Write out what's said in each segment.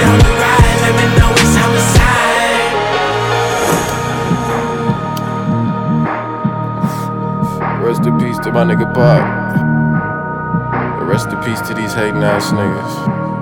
down the ride, let me know it's homicide. Rest in peace to my nigga Pop. Rest in peace to these hating ass niggas.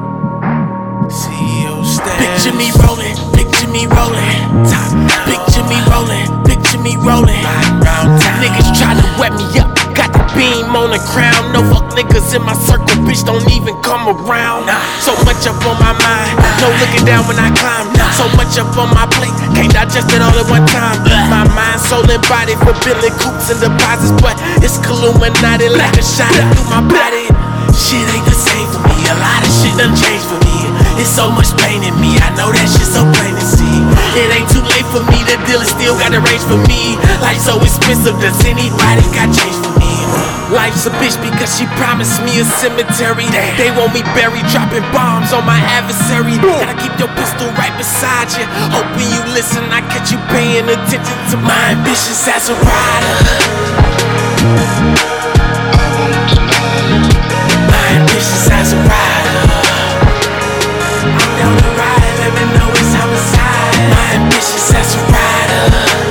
CEO stand. Picture me rolling, picture me rolling. Top down. Picture me rolling, picture me rolling. Niggas try to wet me up, got the beam on the crown. No fuck niggas in my circle, bitch don't even come around. So much up on my mind, no looking down when I climb. So much up on my plate, can't digest it all at one time. My mind, soul and body for building coops and deposits, but it's Illuminati like a shot through my body. Shit ain't the same for me, a lot of shit done changed for me. It's so much pain in me, I know that shit so plain to see. It ain't too late for me, the dealer still got a range for me. Life's so expensive, does anybody got change for me? Life's a bitch because she promised me a cemetery. They want me buried, dropping bombs on my adversary. Gotta keep your pistol right beside you, hoping you listen, I catch you paying attention to my ambitions as a rider. My ambitions as a rider. I'm down the ride, let me know it's homicide. My ambitions as a rider.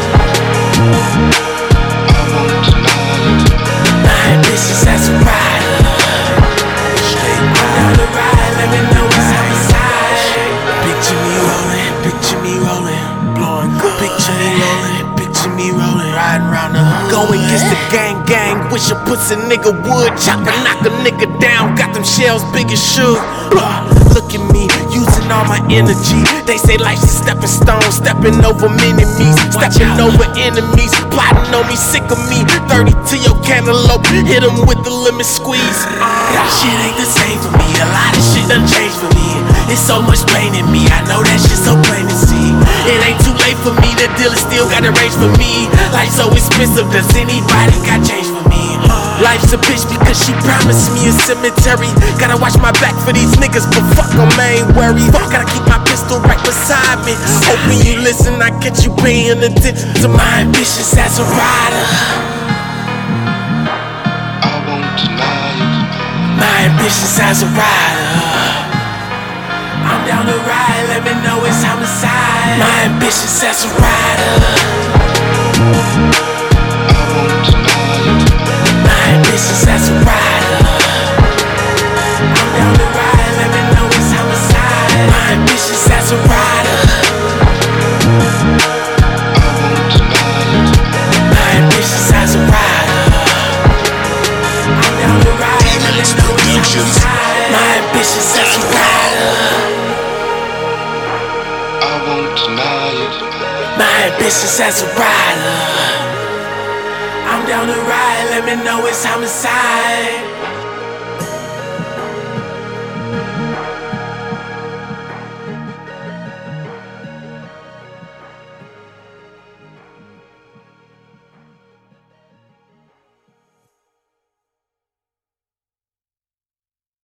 My ambitions as a rider. I'm down the ride, let me know it's homicide. Picture me rolling, blowing good. Picture me rolling, riding round the hood. Go against the gang, wish a pussy nigga would. Chop and knock a nigga down, got them shells big as shoe. Look at me, using all my energy. They say life's a stepping stone, stepping over enemies, stepping over enemies, plotting on me, sick of me. 30 to your cantaloupe, hit them with the lemon squeeze. Shit ain't the same for me, a lot of shit done changed for me. It's so much pain in me, I know that shit so plain to see. It ain't too late for me, the dealer still got a range for me. Life's so expensive, does anybody got change for me? Life's a bitch because she promised me a cemetery. Gotta watch my back for these niggas, but fuck them, I ain't worried. Gotta keep my pistol right beside me, hoping you listen, I catch you paying attention to my ambitions as a rider. I won't deny it. My ambitions as a rider. I'm down the ride, let me know it's homicide. My ambitions as a rider. I won't deny it. My ambitions as a rider. I'm down the ride, let me know it's homicide. My ambitions as a rider. I won't deny it. My ambitions as a rider. I'm down the ride, let me know it's homicide. My ambitions as a rider. I won't deny it. My ambitions as a rider. I'm down the ride, let me know it's homicide.